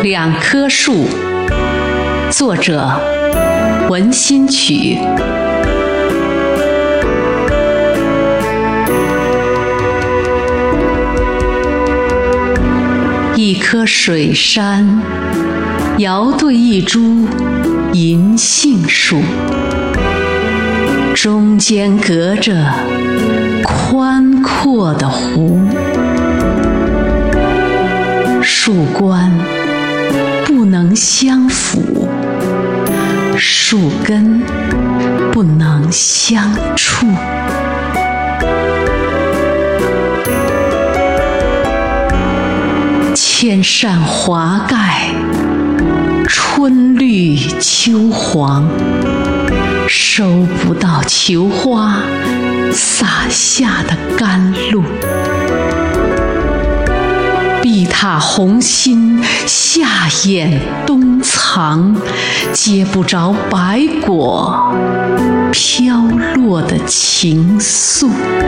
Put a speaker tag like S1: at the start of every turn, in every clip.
S1: 两棵树，作者文心曲。一棵水杉，遥对一株银杏树，中间隔着宽阔的湖。树冠不能相辅，树根不能相触。千扇华盖，春绿秋黄，收不到球花洒下的甘露。碧塔红心，夏掩冬藏，结不着白果飘落的情愫。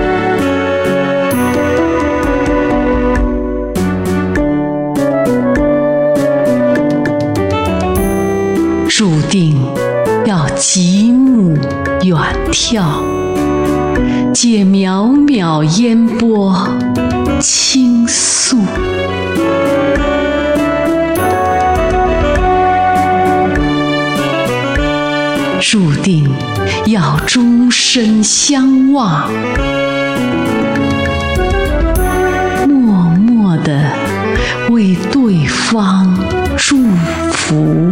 S1: 注定要极目远眺，借渺渺烟波倾诉。注定要终身相望，默默地为对方祝福。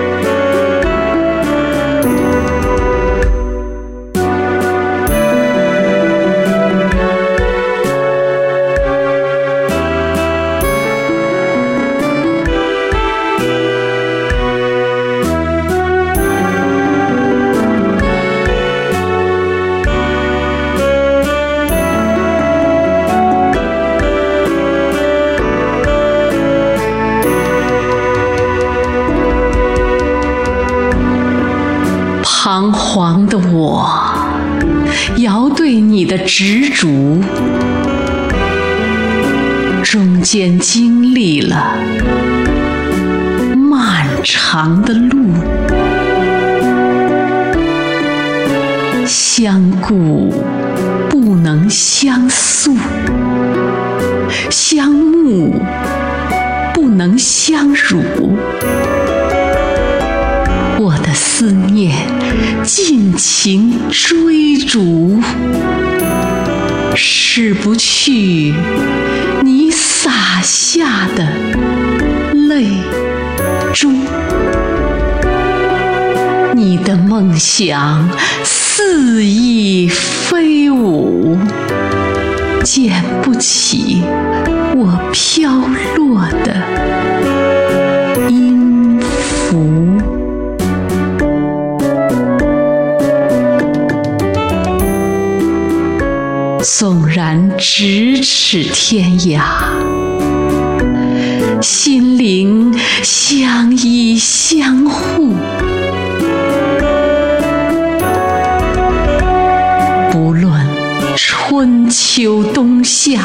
S1: 彷徨的我，遥对你的执着，中间经历了漫长的路，相顾不能相诉，相慕不能相辱。我的思念尽情追逐，拭不去你洒下的泪珠。你的梦想肆意飞舞，捡不起我飘落的音符。纵然咫尺天涯，心灵相依相护。不论春秋冬夏，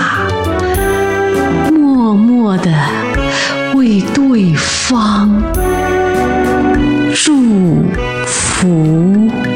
S1: 默默地为对方祝福。